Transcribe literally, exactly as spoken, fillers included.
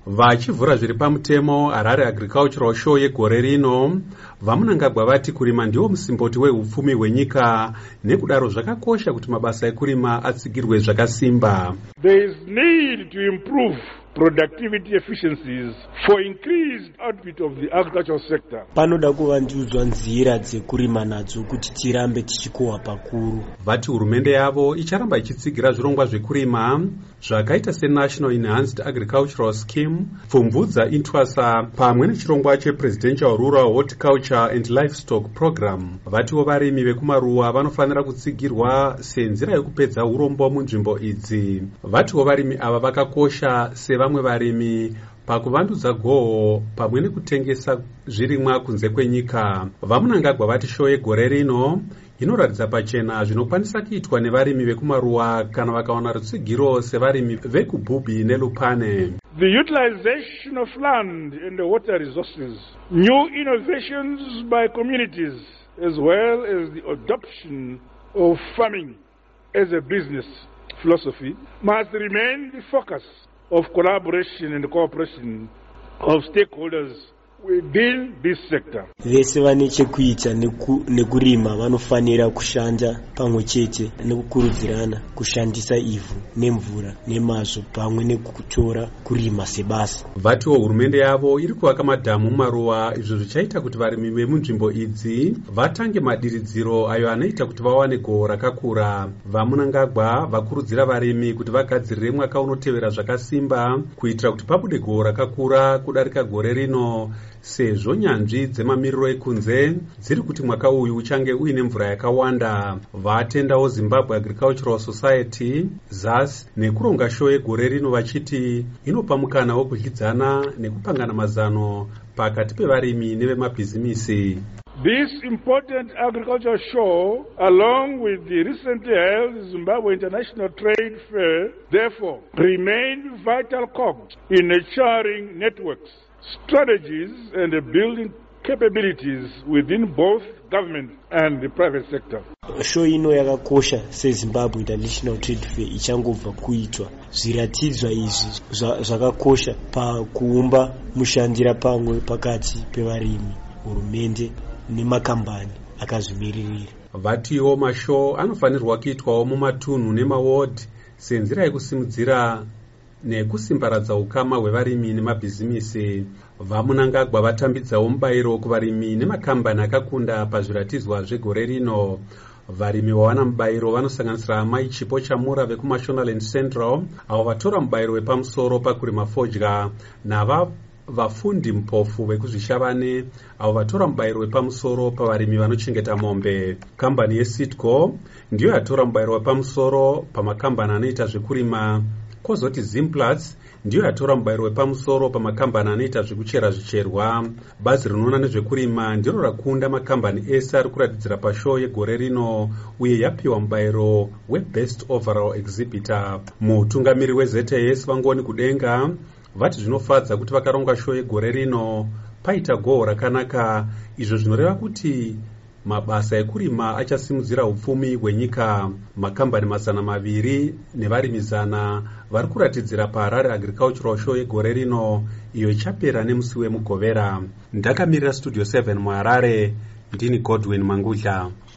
Vachivhura zviri pamutemo Harare Agricultural Show yegore rino, vaMunangagwa vati kurima ndiwo musimboti wehupfumi hwenyika, nekudaro zvakakosha kuti mabasa ekurima atsigirwe zvakasimba. There is need to improve productivity efficiencies for increased output of the agricultural sector. Panoda kuvandudzwa nzira dzekurima nadzo kuti tirambe tichikohwa pakuru. Vati hurumende yavo icharamba ichitsigira zvirongwa zvekurima zvakaita seNational Enhanced Agricultural Scheme, pfumvudza intwasa pamwe nechirongwa chePresidential Rural Horticulture and Livestock Program. Vatiwo varimi vekumaruwa vanofanira kutsigirwa senzira yekupedza urombo munzvimbo idzi. Vatiwo varimi ava vakakosha se vamwe varimi pakuvandudza goho pamwe nekutengesa zvirimwa kunze kwenyika. VaMunangagwa vati show yegore rino inoratidza pachena zvinokwanisa kuitwa nevarimi vekumaruwa kana vakawana rutsigiro sevarimi vekuBhubi neLupane. The utilization of land and the water resources, new innovations by communities, as well as the adoption of farming as a business philosophy, must remain the focus of collaboration and cooperation of stakeholders within this sector. Vese vane chekuita nekurima vanofanira kushanda pamwe chete nekukurudzirana kushandisa ivhu nemvura nemazvo pamwe nekutora kurima sebasa. Vatiwo hurumende yavo iri kuvaka madhamu mumaruwa, izvo zvichaita kuti varimi vemunzvimbo idzi vatange madiridziro ayo anoita kuti vawane goho rakakura. VaMunangagwa vakurudzira varimi kuti vagadzirire mwaka unotevera zvakasimba kuitira kuti pabude goho rakakura kudarika gore rino, sezvo nyanzvi dzemamiriro ekunze dziri kuti mwaka uyu uchange uine mvura yakawanda. Vatendawo Zimbabwe Agricultural Society Z A S nekuronga show yegore rino vachiti inopa mukana wokudyidzana nekupangana mazano pakati pevarimi nevemabhizimisi. This important agricultural show, along with the recently held Zimbabwe International Trade Fair, therefore remain vital cogs in nurturing networks, strategies and building capabilities within both government and the private sector. Show ino yakakosha seZimbabwe International Trade Fair ichangobva kuitwa. Zviratidzwa izvi zvakakosha pakuumba mushandira pamwe pakati pevarimi, hurumende nemakambani akazvimiririra. Vatiwo mashow anofanirwa kuitwawo mumatunhu nemaward senzira yekusimudzira nekusimbaradza ukama hwevarimi nemabhizimisi. VaMunangagwa vatambidzawo mubayiro kuvarimi nemakambani akakunda pazviratidzwa zvegore rino. Varimi vawana mubayiro vanosanganisira amai Chipo Chamura vekuMashonaland Central, avo vatora mubayiro wepamusoro pakurima fodya, nava vafundi mupofu vekuzvishavane, avo vatora mubayiro wepamusoro pavarimi vanochengeta mombe. Kambani yeSitco ndiyo yatora mubayiro wepamusoro pamakambani anoita zvekurima, kozoti Zimplats ndiyo yatora mubayiro wepamusoro pamakambani anoita zvekuchera zvicherwa. Bazi rinoona nezvekurima ndiro rakunda makambani ese ari kuratidzira pashow yegore rino uye yapiwa mubayiro weBest Overall Exhibitor. Mutungamiri weZ A S Vangoni Kudenga vati zvinofadza kuti vakaronga show yegore rino paita goho rakanaka, izvo zvinoreva kuti mabasa ekurima achasimudzira upfumi hwenyika. Makambani mazana maviri nevarimi zana vari kuratidzira paHarare Agricultural Show yegore rino, iyo ichapera nemusi wemugovera. Ndakamirira Studio seven muHarare, ndini Godwin Mangudla.